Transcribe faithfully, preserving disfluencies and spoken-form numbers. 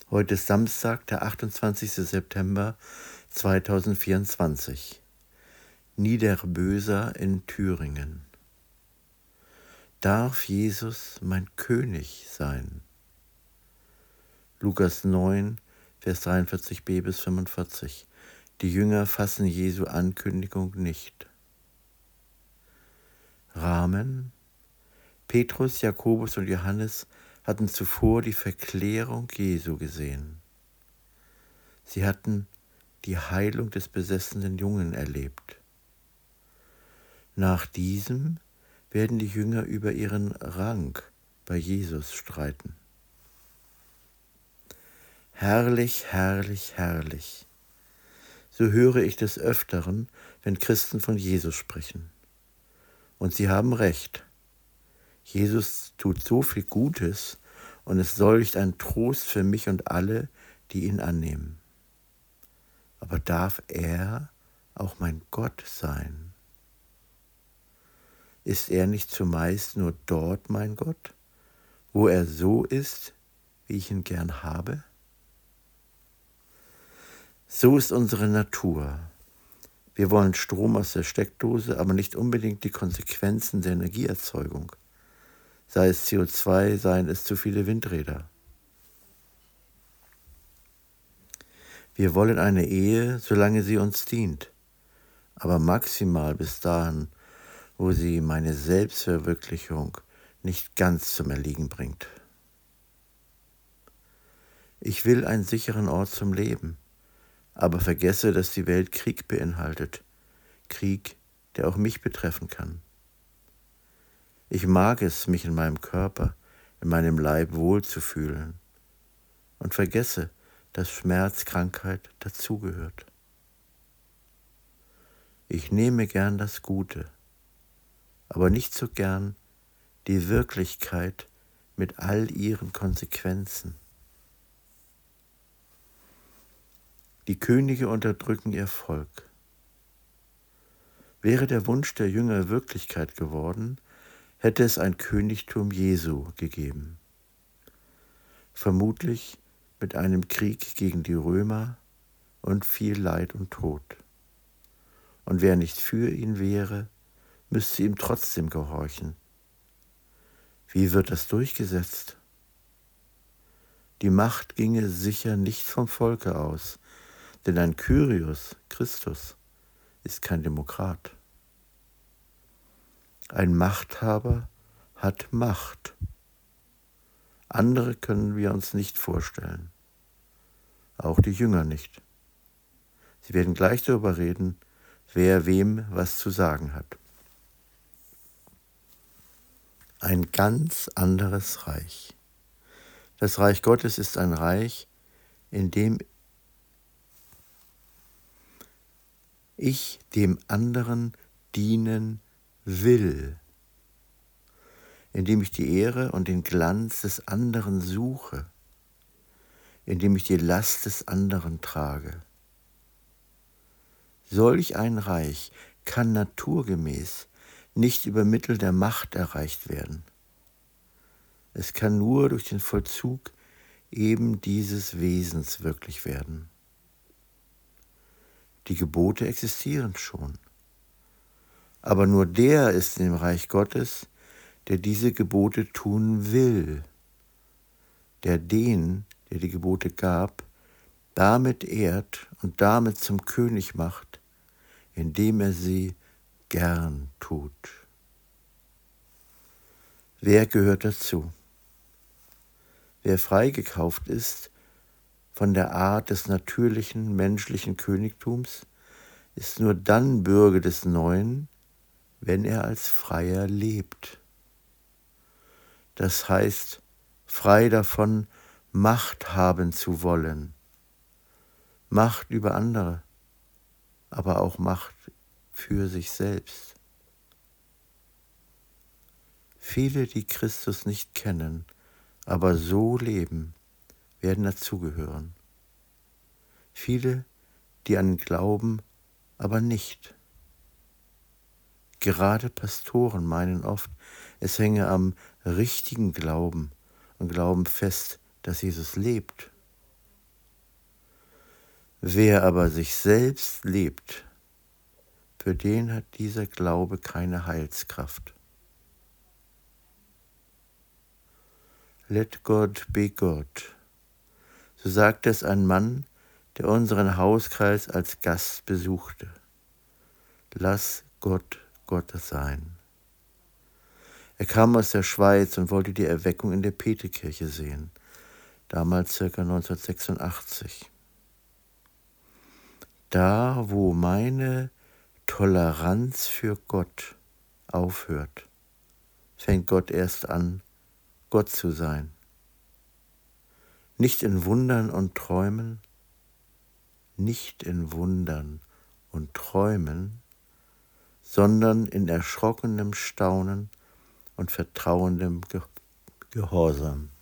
Heute ist Samstag, der achtundzwanzigster September zweitausendvierundzwanzig. Niederböser in Thüringen. Darf Jesus mein König sein? Lukas neun, Vers dreiundvierzig b bis fünfundvierzig. Die Jünger fassen Jesu Ankündigung nicht. Rahmen: Petrus, Jakobus und Johannes hatten zuvor die Verklärung Jesu gesehen. Sie hatten die Heilung des besessenen Jungen erlebt. Nach diesem werden die Jünger über ihren Rang bei Jesus streiten. Herrlich, herrlich, herrlich. So höre ich des Öfteren, wenn Christen von Jesus sprechen. Und sie haben recht. Jesus tut so viel Gutes und es solch ein Trost für mich und alle, die ihn annehmen. Aber darf er auch mein Gott sein? Ist er nicht zumeist nur dort mein Gott, wo er so ist, wie ich ihn gern habe? So ist unsere Natur. Wir wollen Strom aus der Steckdose, aber nicht unbedingt die Konsequenzen der Energieerzeugung. Sei es C O zwei, seien es zu viele Windräder. Wir wollen eine Ehe, solange sie uns dient, aber maximal bis dahin, wo sie meine Selbstverwirklichung nicht ganz zum Erliegen bringt. Ich will einen sicheren Ort zum Leben, aber vergesse, dass die Welt Krieg beinhaltet, Krieg, der auch mich betreffen kann. Ich mag es, mich in meinem Körper, in meinem Leib wohlzufühlen und vergesse, dass Schmerz, Krankheit dazugehört. Ich nehme gern das Gute, aber nicht so gern die Wirklichkeit mit all ihren Konsequenzen. Die Könige unterdrücken ihr Volk. Wäre der Wunsch der Jünger Wirklichkeit geworden, hätte es ein Königtum Jesu gegeben. Vermutlich mit einem Krieg gegen die Römer und viel Leid und Tod. Und wer nicht für ihn wäre, müsste ihm trotzdem gehorchen. Wie wird das durchgesetzt? Die Macht ginge sicher nicht vom Volke aus, denn ein Kyrios, Christus, ist kein Demokrat. Ein Machthaber hat Macht. Andere können wir uns nicht vorstellen. Auch die Jünger nicht. Sie werden gleich darüber reden, wer wem was zu sagen hat. Ein ganz anderes Reich. Das Reich Gottes ist ein Reich, in dem ich dem anderen dienen will, indem ich die Ehre und den Glanz des anderen suche, indem ich die Last des anderen trage. Solch ein Reich kann naturgemäß nicht über Mittel der Macht erreicht werden. Es kann nur durch den Vollzug eben dieses Wesens wirklich werden. Die Gebote existieren schon. Aber nur der ist im Reich Gottes, der diese Gebote tun will, der den, der die Gebote gab, damit ehrt und damit zum König macht, indem er sie gern tut. Wer gehört dazu? Wer freigekauft ist von der Art des natürlichen menschlichen Königtums, ist nur dann Bürger des Neuen, wenn er als Freier lebt. Das heißt, frei davon, Macht haben zu wollen. Macht über andere, aber auch Macht für sich selbst. Viele, die Christus nicht kennen, aber so leben, werden dazugehören. Viele, die an ihn glauben, aber nicht. Gerade Pastoren meinen oft, es hänge am richtigen Glauben und glauben fest, dass Jesus lebt. Wer aber sich selbst lebt, für den hat dieser Glaube keine Heilskraft. Let God be God. So sagte es ein Mann, der unseren Hauskreis als Gast besuchte. Lass Gott Gott sein. Er kam aus der Schweiz und wollte die Erweckung in der Peterkirche sehen, damals ca. neunzehnhundertsechsundachtzig. Da, wo meine Toleranz für Gott aufhört, fängt Gott erst an, Gott zu sein. Nicht in Wundern und Träumen, nicht in Wundern und Träumen, sondern in erschrockenem Staunen und vertrauendem Gehorsam.